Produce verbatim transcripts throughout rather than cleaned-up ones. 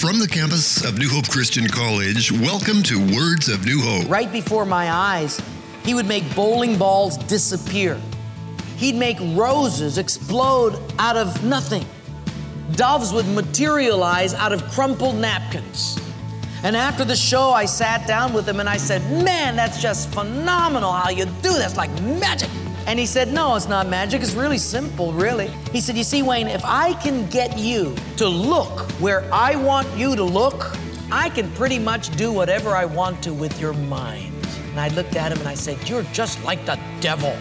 From the campus of New Hope Christian College, welcome to Words of New Hope. Right before my eyes, he would make bowling balls disappear. He'd make roses explode out of nothing. Doves would materialize out of crumpled napkins. And after the show, I sat down with him and I said, man, that's just phenomenal how you do that. It's like magic. And he said, no, it's not magic. It's really simple, really. He said, you see, Wayne, if I can get you to look where I want you to look, I can pretty much do whatever I want to with your mind. And I looked at him and I said, you're just like the devil.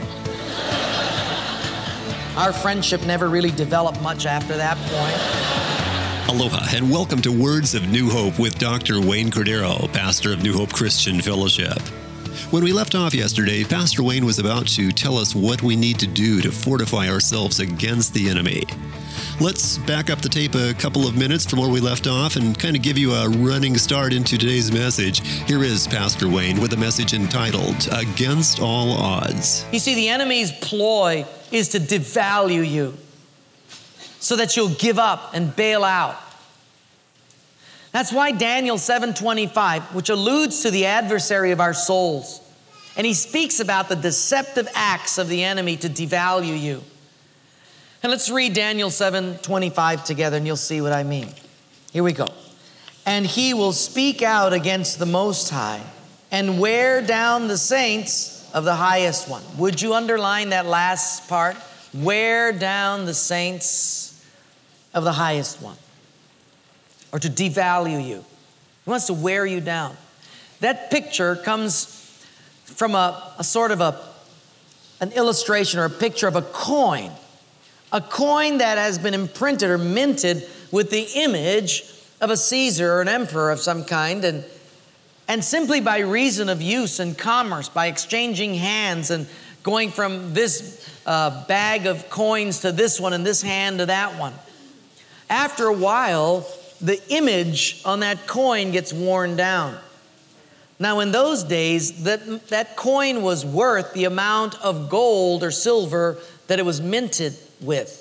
Our friendship never really developed much after that point. Aloha and welcome to Words of New Hope with Doctor Wayne Cordero, pastor of New Hope Christian Fellowship. When we left off yesterday, Pastor Wayne was about to tell us what we need to do to fortify ourselves against the enemy. Let's back up the tape a couple of minutes from where we left off and kind of give you a running start into today's message. Here is Pastor Wayne with a message entitled, Against All Odds. You see, the enemy's ploy is to devalue you so that you'll give up and bail out. That's why Daniel seven twenty-five, which alludes to the adversary of our souls, and he speaks about the deceptive acts of the enemy to devalue you. And let's read Daniel seven twenty-five together and you'll see what I mean. Here we go. And he will speak out against the Most High and wear down the saints of the Highest One. Would you underline that last part? Wear down the saints of the Highest One. Or to devalue you. He wants to wear you down. That picture comes from a, a sort of a, an illustration or a picture of a coin. A coin that has been imprinted or minted with the image of a Caesar or an emperor of some kind. And, and simply by reason of use and commerce, by exchanging hands and going from this uh, bag of coins to this one and this hand to that one. After a while, the image on that coin gets worn down. Now, in those days, that, that coin was worth the amount of gold or silver that it was minted with.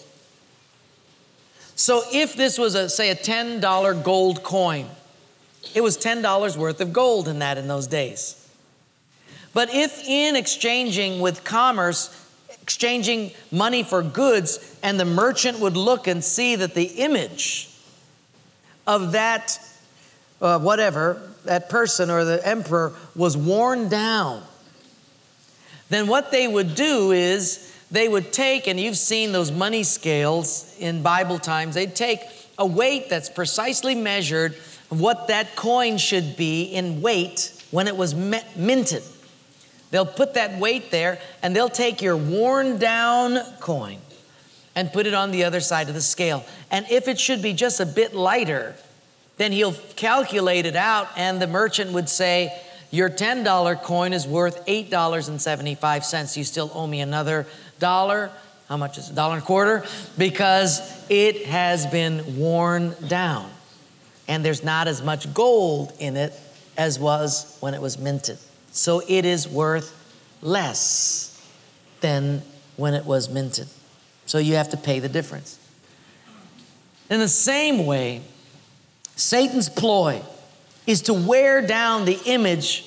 So if this was, a, say, a ten dollar gold coin, it was ten dollars worth of gold in that in those days. But if in exchanging with commerce, exchanging money for goods, and the merchant would look and see that the image of that, uh, whatever, that person or the emperor was worn down, then what they would do is they would take, and you've seen those money scales in Bible times, they'd take a weight that's precisely measured of what that coin should be in weight when it was me- minted. They'll put that weight there, and they'll take your worn down coin and put it on the other side of the scale. And if it should be just a bit lighter, then he'll calculate it out, and the merchant would say, your ten dollar coin is worth eight dollars and seventy-five cents. You still owe me another dollar. How much is it? A dollar and a quarter? Because it has been worn down. And there's not as much gold in it as was when it was minted. So it is worth less than when it was minted. So you have to pay the difference. In the same way, Satan's ploy is to wear down the image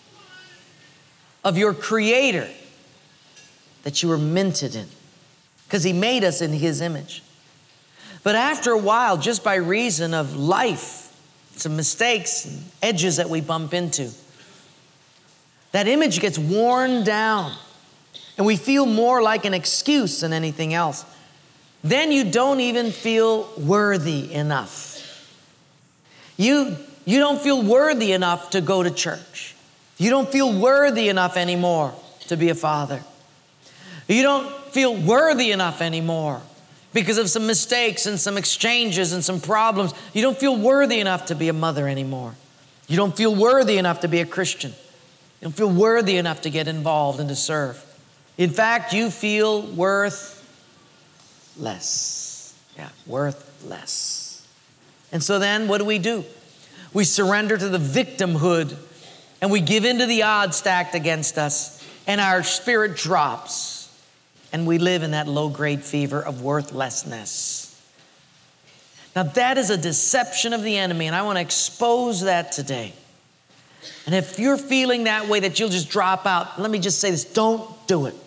of your Creator that you were minted in, because he made us in his image. But after a while, just by reason of life, some mistakes, and edges that we bump into, that image gets worn down and we feel more like an excuse than anything else. Then you don't even feel worthy enough. You, you don't feel worthy enough to go to church. You don't feel worthy enough anymore to be a father. You don't feel worthy enough anymore because of some mistakes and some exchanges and some problems. You don't feel worthy enough to be a mother anymore. You don't feel worthy enough to be a Christian. You don't feel worthy enough to get involved and to serve. In fact, you feel worth less. Yeah, worth less. And so then what do we do? We surrender to the victimhood and we give in to the odds stacked against us, and our spirit drops and we live in that low-grade fever of worthlessness. Now that is a deception of the enemy, and I want to expose that today. And if you're feeling that way, that you'll just drop out, let me just say this, don't do it.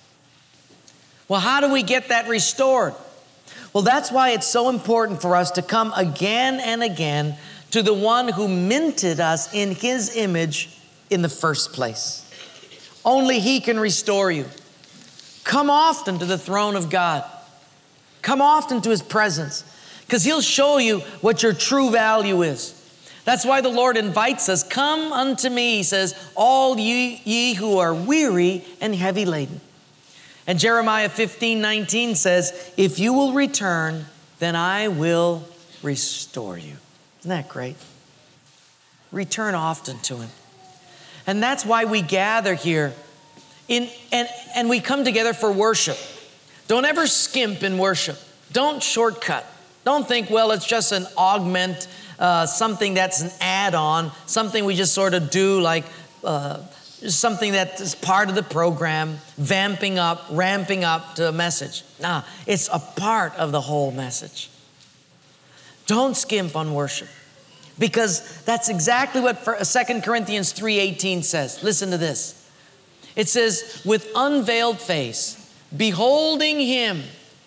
Well, how do we get that restored? Well, that's why it's so important for us to come again and again to the one who minted us in his image in the first place. Only he can restore you. Come often to the throne of God. Come often to his presence, because he'll show you what your true value is. That's why the Lord invites us, come unto me, he says, all ye, ye who are weary and heavy laden. And Jeremiah fifteen nineteen says, if you will return, then I will restore you. Isn't that great? Return often to him. And that's why we gather here in, and, and we come together for worship. Don't ever skimp in worship. Don't shortcut. Don't think, well, it's just an augment, uh, something that's an add-on, something we just sort of do like uh, something that is part of the program, vamping up, ramping up to a message. Nah, it's a part of the whole message. Don't skimp on worship, because that's exactly what Second Corinthians three eighteen says. Listen to this. It says, with unveiled face, beholding him,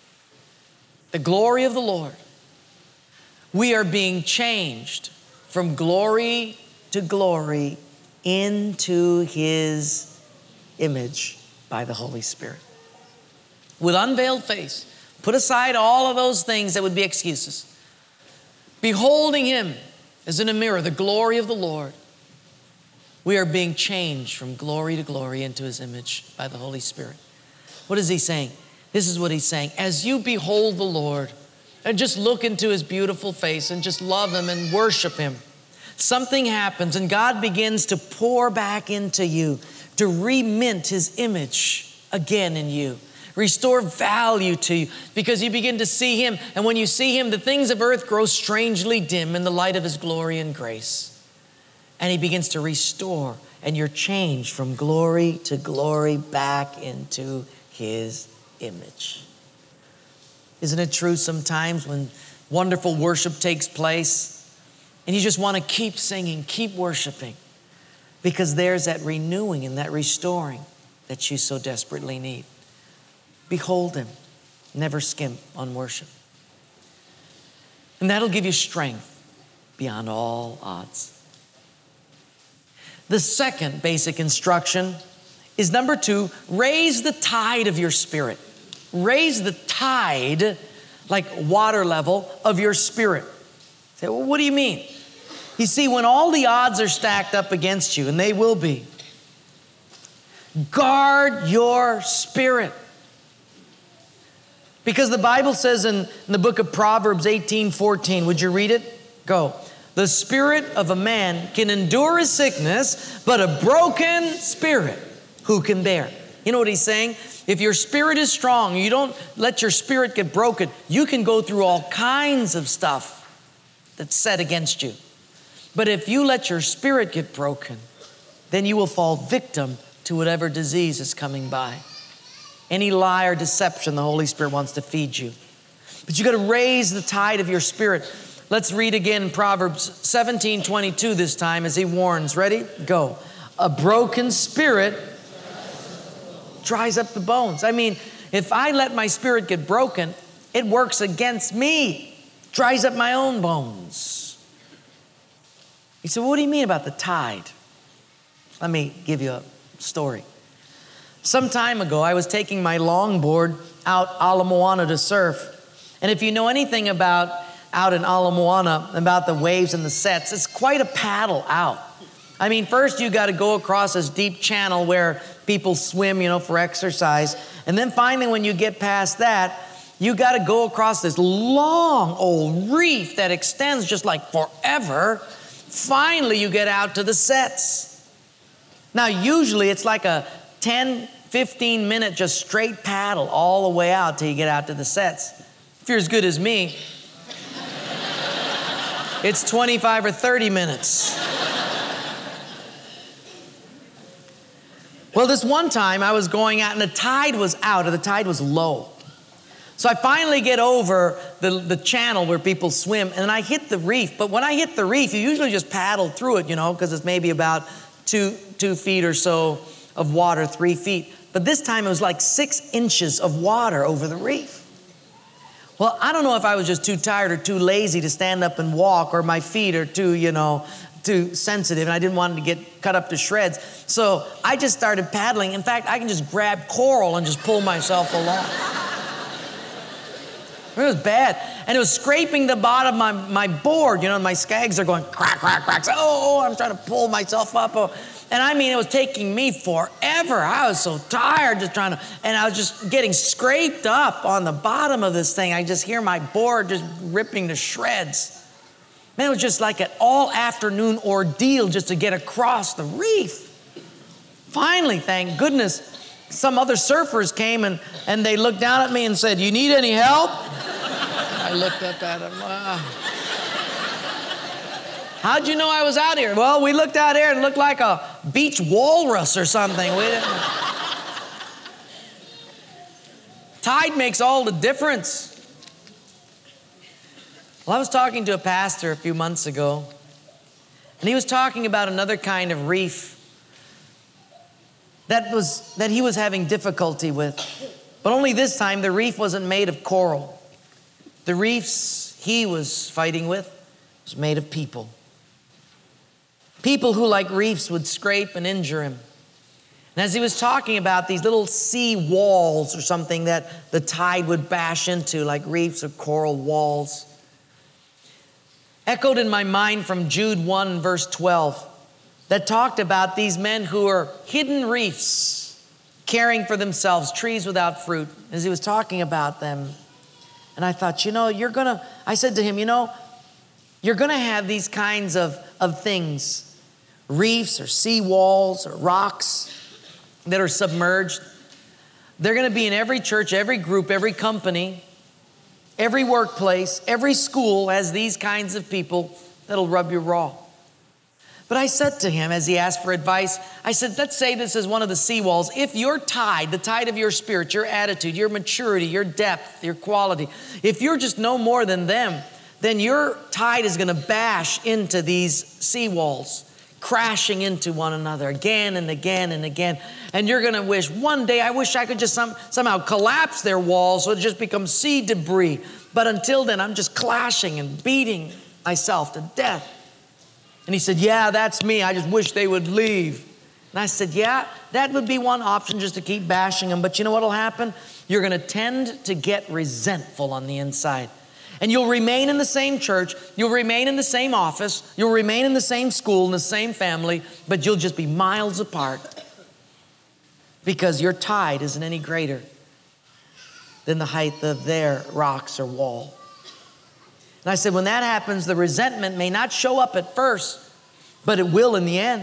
the glory of the Lord, we are being changed from glory to glory into his image by the Holy Spirit. With unveiled face, put aside all of those things that would be excuses. Beholding him as in a mirror, the glory of the Lord, we are being changed from glory to glory into his image by the Holy Spirit. What is he saying? This is what he's saying. As you behold the Lord and just look into his beautiful face and just love him and worship him, something happens and God begins to pour back into you, to remint his image again in you. Restore value to you, because you begin to see him. And when you see him, the things of earth grow strangely dim in the light of his glory and grace. And he begins to restore, and you're changed from glory to glory back into his image. Isn't it true sometimes when wonderful worship takes place and you just want to keep singing, keep worshiping, because there's that renewing and that restoring that you so desperately need. Behold him. Never skimp on worship. And that'll give you strength beyond all odds. The second basic instruction is number two, raise the tide of your spirit. Raise the tide, like water level, of your spirit. Say, well, what do you mean? You see, when all the odds are stacked up against you, and they will be, guard your spirit. Because the Bible says in, in the book of Proverbs eighteen fourteen, would you read it? Go. The spirit of a man can endure his sickness, but a broken spirit, who can bear? You know what he's saying? If your spirit is strong, you don't let your spirit get broken, you can go through all kinds of stuff that's set against you. But if you let your spirit get broken, then you will fall victim to whatever disease is coming by. Any lie or deception the Holy Spirit wants to feed you. But you got to raise the tide of your spirit. Let's read again Proverbs seventeen twenty-two this time as he warns. Ready? Go. A broken spirit dries up the bones. I mean, if I let my spirit get broken, it works against me. Dries up my own bones. You say, well, what do you mean about the tide? Let me give you a story. Some time ago, I was taking my longboard out Ala Moana to surf. And if you know anything about out in Ala Moana, about the waves and the sets, it's quite a paddle out. I mean, first you got to go across this deep channel where people swim, you know, for exercise. And then finally, when you get past that, you got to go across this long old reef that extends just like forever. Finally, you get out to the sets. Now, usually it's like a ten, fifteen minute just straight paddle all the way out till you get out to the sets. If you're as good as me, it's twenty-five or thirty minutes. Well, this one time I was going out and the tide was out, or the tide was low. So I finally get over the, the channel where people swim, and I hit the reef. But when I hit the reef, you usually just paddle through it, you know, because it's maybe about two, two feet or so of water, three feet. But this time it was like six inches of water over the reef. Well, I don't know if I was just too tired or too lazy to stand up and walk, or my feet are too, you know, too sensitive, and I didn't want to get cut up to shreds. So I just started paddling. In fact, I can just grab coral and just pull myself along. It was bad. And it was scraping the bottom of my, my board. You know, my skags are going crack, crack, crack. So, oh, I'm trying to pull myself up. Oh. And I mean, it was taking me forever. I was so tired just trying to, and I was just getting scraped up on the bottom of this thing. I just hear my board just ripping to shreds. Man, it was just like an all afternoon ordeal just to get across the reef. Finally, thank goodness, some other surfers came and, and they looked down at me and said, "You need any help?" I looked up at them. Wow. How'd you know I was out here? Well, we looked out here and looked like a beach walrus or something. We didn't... Tide makes all the difference. Well, I was talking to a pastor a few months ago, and he was talking about another kind of reef that was that he was having difficulty with. But only this time, the reef wasn't made of coral. The reefs he was fighting with was made of people. People who, like reefs, would scrape and injure him. And as he was talking about these little sea walls or something that the tide would bash into, like reefs or coral walls, echoed in my mind from Jude one, verse twelve, that talked about these men who are hidden reefs, caring for themselves, trees without fruit, as he was talking about them. And I thought, you know, you're gonna, I said to him, you know, you're gonna have these kinds of, of things, reefs or sea walls or rocks that are submerged. They're gonna be in every church, every group, every company, every workplace, every school has these kinds of people that'll rub you raw. But I said to him, as he asked for advice, I said, let's say this is one of the seawalls. If your tide, the tide of your spirit, your attitude, your maturity, your depth, your quality, if you're just no more than them, then your tide is gonna bash into these seawalls, crashing into one another again and again and again. And you're gonna wish, one day, I wish I could just some, somehow collapse their walls so it just becomes sea debris. But until then, I'm just clashing and beating myself to death. And he said, yeah, that's me. I just wish they would leave. And I said, yeah, that would be one option, just to keep bashing them. But you know what'll happen? You're gonna tend to get resentful on the inside. And you'll remain in the same church, you'll remain in the same office, you'll remain in the same school, in the same family, but you'll just be miles apart because your tide isn't any greater than the height of their rocks or wall. And I said, when that happens, the resentment may not show up at first, but it will in the end.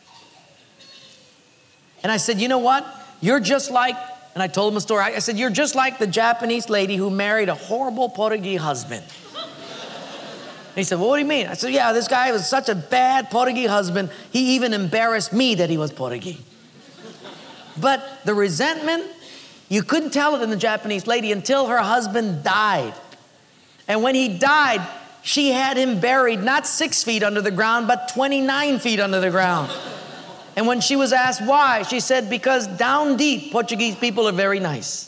And I said, you know what? You're just like, and I told him a story. I said, you're just like the Japanese lady who married a horrible Portuguese husband. And he said, well, what do you mean? I said, yeah, this guy was such a bad Portuguese husband, he even embarrassed me that he was Portuguese. But the resentment, you couldn't tell it in the Japanese lady until her husband died. And when he died, she had him buried not six feet under the ground, but twenty-nine feet under the ground. And when she was asked why, she said, because down deep, Portuguese people are very nice.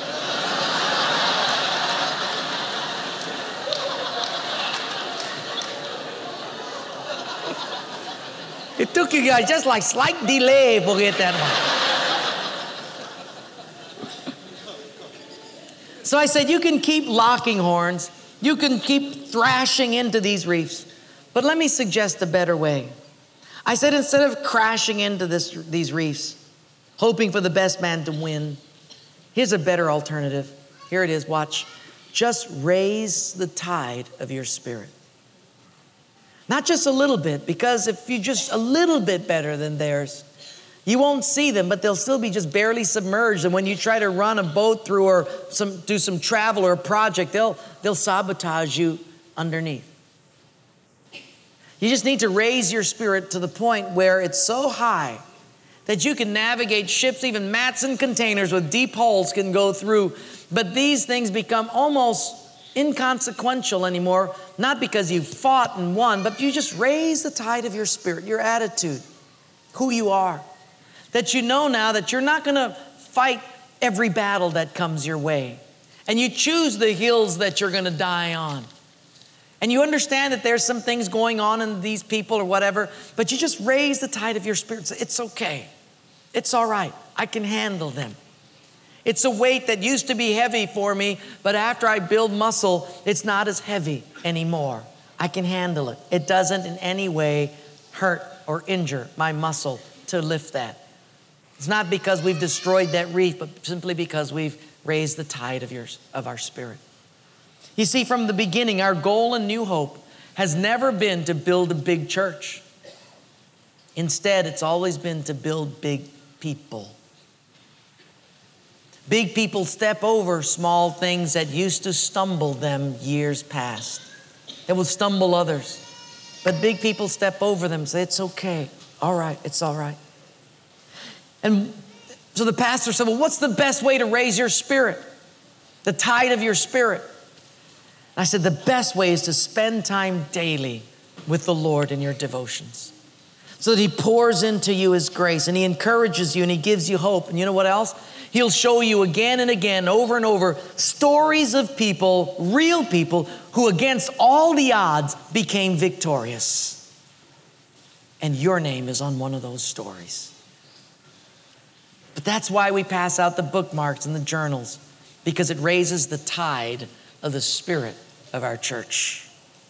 It took you guys just like slight delay to get that one. So I said, you can keep locking horns. You can keep thrashing into these reefs. But let me suggest a better way. I said, instead of crashing into this, these reefs, hoping for the best man to win, here's a better alternative. Here it is, watch. Just raise the tide of your spirit. Not just a little bit, because if you're just a little bit better than theirs, you won't see them, but they'll still be just barely submerged. And when you try to run a boat through or some, do some travel or a project, they'll, they'll sabotage you underneath. You just need to raise your spirit to the point where it's so high that you can navigate ships, even mats and containers with deep holes can go through. But these things become almost inconsequential anymore, not because you've fought and won, but you just raise the tide of your spirit, your attitude, who you are. That you know now that you're not going to fight every battle that comes your way. And you choose the hills that you're going to die on. And you understand that there's some things going on in these people or whatever, but you just raise the tide of your spirit. Say, it's okay. It's all right. I can handle them. It's a weight that used to be heavy for me, but after I build muscle, it's not as heavy anymore. I can handle it. It doesn't in any way hurt or injure my muscle to lift that. It's not because we've destroyed that reef, but simply because we've raised the tide of yours, of our spirit. You see, from the beginning, our goal in New Hope has never been to build a big church. Instead, it's always been to build big people. Big people step over small things that used to stumble them years past. It will stumble others. But big people step over them and say, it's okay. All right, it's all right. And so the pastor said, well, what's the best way to raise your spirit? The tide of your spirit. I said, the best way is to spend time daily with the Lord in your devotions so that He pours into you His grace and He encourages you and He gives you hope. And you know what else? He'll show you again and again, over and over, stories of people, real people, who against all the odds became victorious. And your name is on one of those stories. But that's why we pass out the bookmarks and the journals, because it raises the tide of the spirit of our church.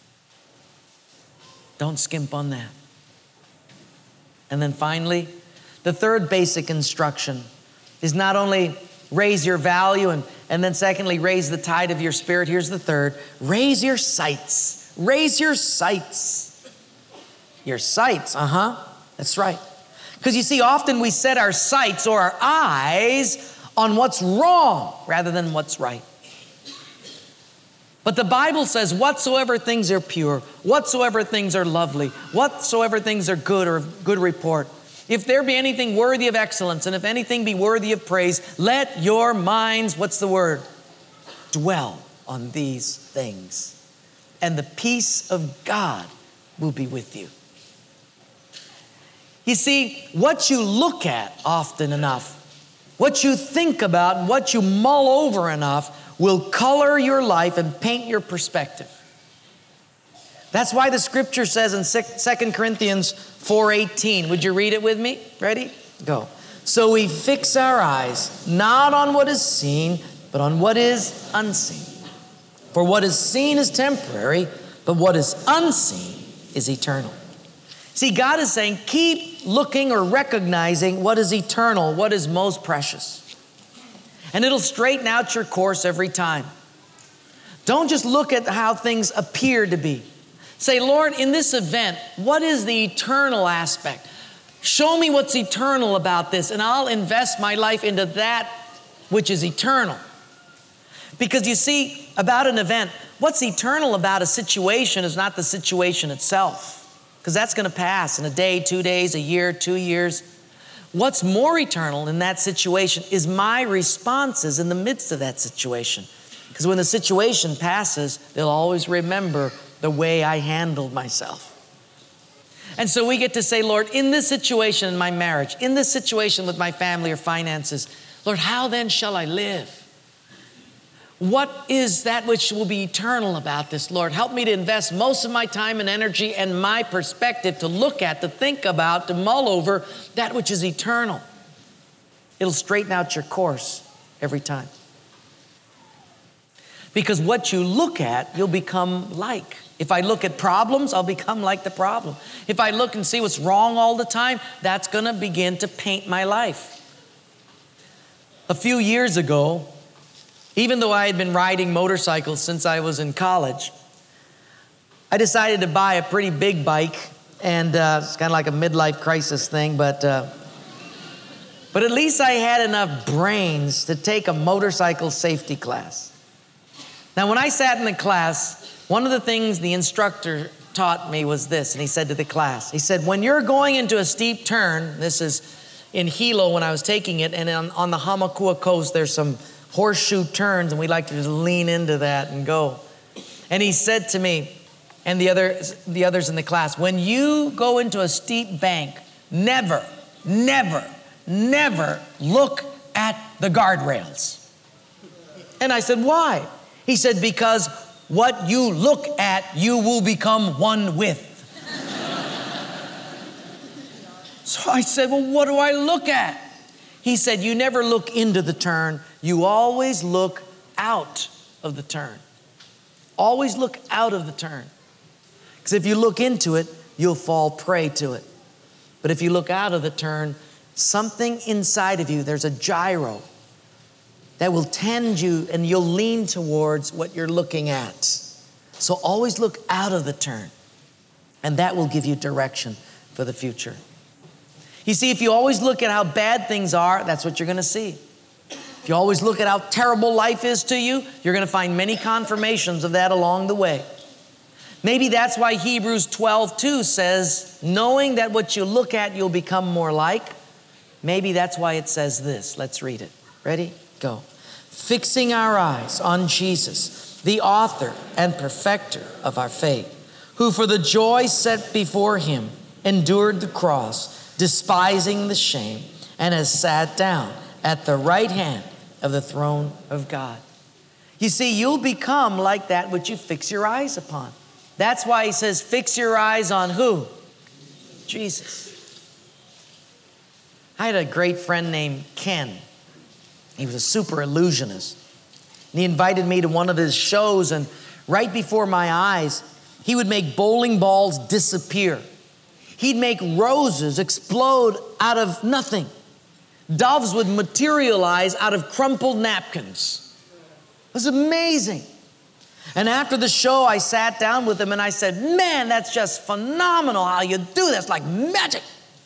Don't skimp on that. And then finally, the third basic instruction is not only raise your value and, and then secondly, raise the tide of your spirit. Here's the third. Raise your sights. Raise your sights. Your sights, uh-huh. That's right. Because you see, often we set our sights or our eyes on what's wrong rather than what's right. But the Bible says, whatsoever things are pure, whatsoever things are lovely, whatsoever things are good or of good report, if there be anything worthy of excellence, and if anything be worthy of praise, let your minds, what's the word? Dwell on these things. And the peace of God will be with you. You see, what you look at often enough, what you think about, and what you mull over enough will color your life and paint your perspective. That's why the scripture says in Second Corinthians four eighteen. Would you read it with me? Ready? Go. So we fix our eyes not on what is seen, but on what is unseen. For what is seen is temporary, but what is unseen is eternal. See, God is saying, keep looking or recognizing what is eternal, what is most precious. And it'll straighten out your course every time. Don't just look at how things appear to be. Say, Lord, in this event, what is the eternal aspect? Show me what's eternal about this, and I'll invest my life into that which is eternal. Because you see, about an event, what's eternal about a situation is not the situation itself, because that's going to pass in a day, two days, a year, two years. What's more eternal in that situation is my responses in the midst of that situation. Because when the situation passes, they'll always remember the way I handled myself. And so we get to say, Lord, in this situation in my marriage, in this situation with my family or finances, Lord, how then shall I live? What is that which will be eternal about this, Lord? Help me to invest most of my time and energy and my perspective to look at, to think about, to mull over that which is eternal. It'll straighten out your course every time. Because what you look at, you'll become like. If I look at problems, I'll become like the problem. If I look and see what's wrong all the time, that's going to begin to paint my life. A few years ago, even though I had been riding motorcycles since I was in college, I decided to buy a pretty big bike, and uh, it's kind of like a midlife crisis thing, but uh, but at least I had enough brains to take a motorcycle safety class. Now, when I sat in the class, one of the things the instructor taught me was this, and he said to the class, he said, when you're going into a steep turn, this is in Hilo when I was taking it, and on, on the Hamakua coast, there's some horseshoe turns, and we like to just lean into that and go. And he said to me, and the others, the others in the class, when you go into a steep bank, never, never, never look at the guardrails. And I said, why? He said, because what you look at, you will become one with. So I said, well, what do I look at? He said, you never look into the turn. You always look out of the turn. Always look out of the turn. Because if you look into it, you'll fall prey to it. But if you look out of the turn, something inside of you, there's a gyro that will tend you and you'll lean towards what you're looking at. So always look out of the turn, and that will give you direction for the future. You see, if you always look at how bad things are, that's what you're going to see. If you always look at how terrible life is to you, you're going to find many confirmations of that along the way. Maybe that's why Hebrews twelve two says, knowing that what you look at, you'll become more like. Maybe that's why it says this. Let's read it. Ready? Go. Fixing our eyes on Jesus, the author and perfecter of our faith, who for the joy set before him endured the cross, despising the shame, and has sat down at the right hand of the throne of God. You see, you'll become like that which you fix your eyes upon. That's why he says, fix your eyes on who? Jesus. I had a great friend named Ken. He was a super illusionist. And he invited me to one of his shows, and right before my eyes, he would make bowling balls disappear. He'd make roses explode out of nothing. Doves would materialize out of crumpled napkins. It was amazing. And after the show, I sat down with him and I said, man, that's just phenomenal how you do that. It's like magic.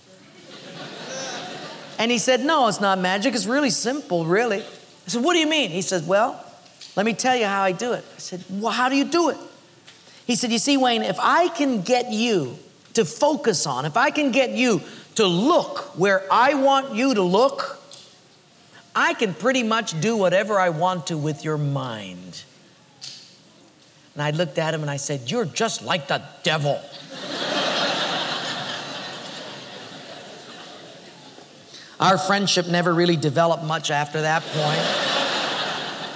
And he said, no, it's not magic. It's really simple, really. I said, what do you mean? He said, well, let me tell you how I do it. I said, well, how do you do it? He said, you see, Wayne, if I can get you to focus on, if I can get you to look where I want you to look, I can pretty much do whatever I want to with your mind. And I looked at him and I said, you're just like the devil. Our friendship never really developed much after that point.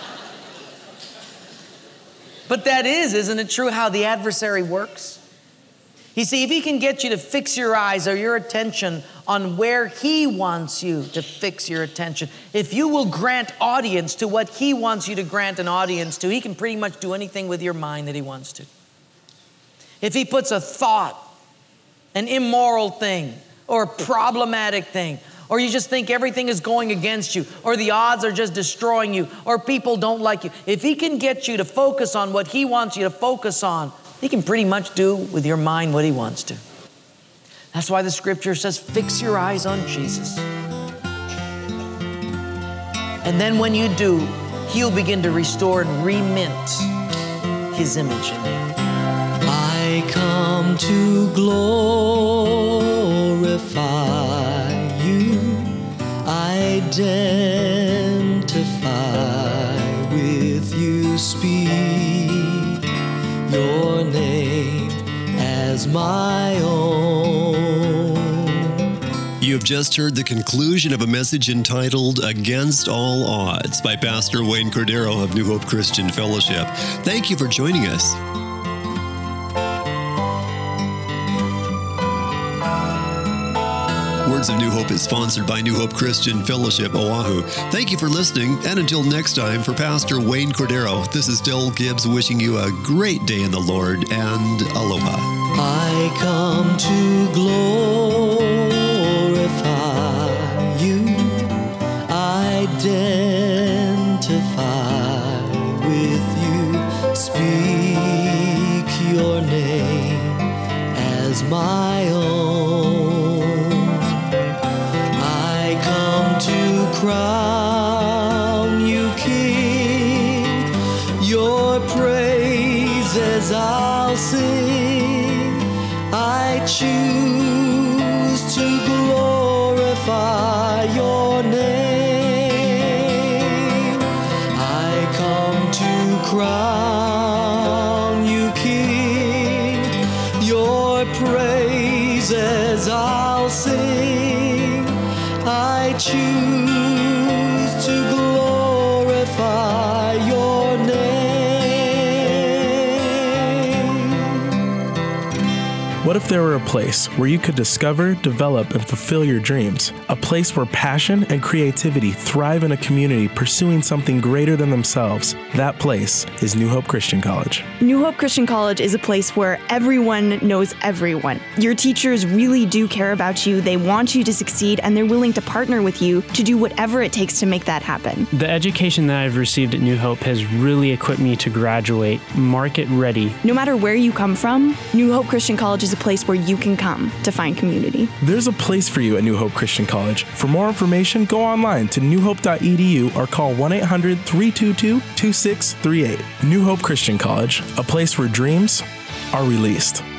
But that is, isn't it true, how the adversary works? You see, if he can get you to fix your eyes or your attention on where he wants you to fix your attention, if you will grant audience to what he wants you to grant an audience to, he can pretty much do anything with your mind that he wants to. If he puts a thought, an immoral thing, or a problematic thing, or you just think everything is going against you, or the odds are just destroying you, or people don't like you, if he can get you to focus on what he wants you to focus on, he can pretty much do with your mind what he wants to. That's why the scripture says, fix your eyes on Jesus. And then when you do, he'll begin to restore and remint his image in you. I come to glorify you, identify with you, speak your name as my own. You have just heard the conclusion of a message entitled Against All Odds by Pastor Wayne Cordero of New Hope Christian Fellowship. Thank you for joining us. Words of New Hope is sponsored by New Hope Christian Fellowship, Oahu. Thank you for listening, and until next time, for Pastor Wayne Cordero, this is Del Gibbs wishing you a great day in the Lord, and aloha. I come to glorify you, identify with you, speak your name as my own. To crown you King, your praises I'll sing. I choose to glorify praises I'll sing. I choose to glorify your name. What if there were a place where you could discover, develop, and fulfill your dreams? A place where passion and creativity thrive in a community pursuing something greater than themselves. That place is New Hope Christian College. New Hope Christian College is a place where everyone knows everyone. Your teachers really do care about you, they want you to succeed, and they're willing to partner with you to do whatever it takes to make that happen. The education that I've received at New Hope has really equipped me to graduate market ready. No matter where you come from, New Hope Christian College is a place where you can come to find community. There's a place for you at New Hope Christian College. For more information, go online to new hope dot e d u or call one eight hundred, three two two, two six three eight. New Hope Christian College, a place where dreams are released.